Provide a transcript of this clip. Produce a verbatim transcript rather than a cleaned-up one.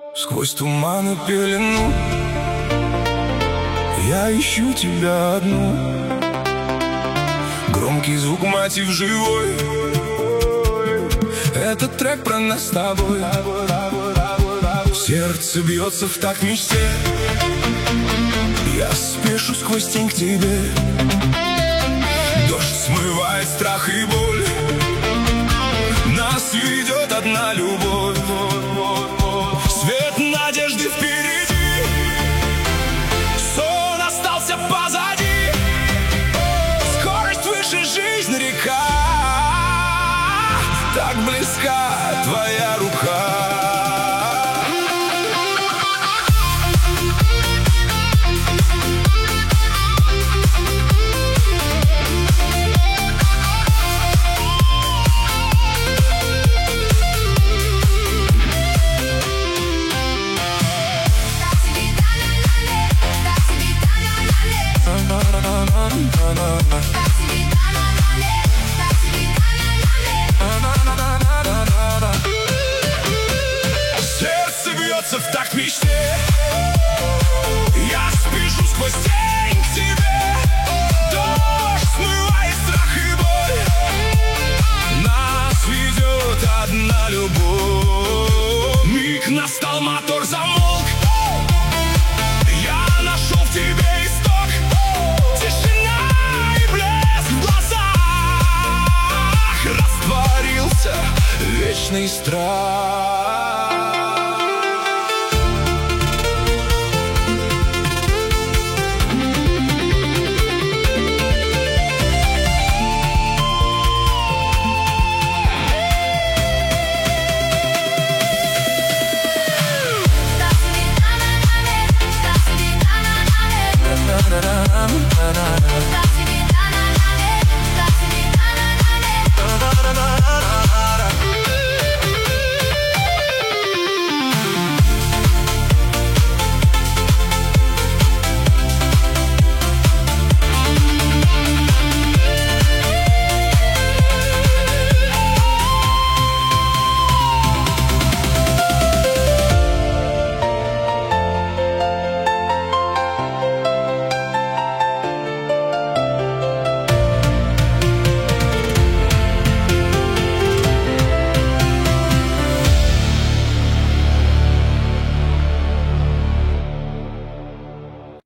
Сквозь туман и пелену я ищу тебя одну. Громкий звук мотив живой. Этот трек про нас с тобой. Сердце бьется в такт мечте. Я спешу сквозь тень к тебе. Дождь смывает страх и боль. Нас ведет одна любовь. Свет надежды впереди. Сон остался позади. Скорость выше, жизнь река. Так близка твоя рука. Сердце бьется в такт мечте. Я спешу сквозь тень к тебе. Дождь смывает страх и боль. Нас ведет одна любовь. Миг настал, мотор замолк. Я нашел в тебе исток. Тишина и блеск в глазах. Растворился вечный страх.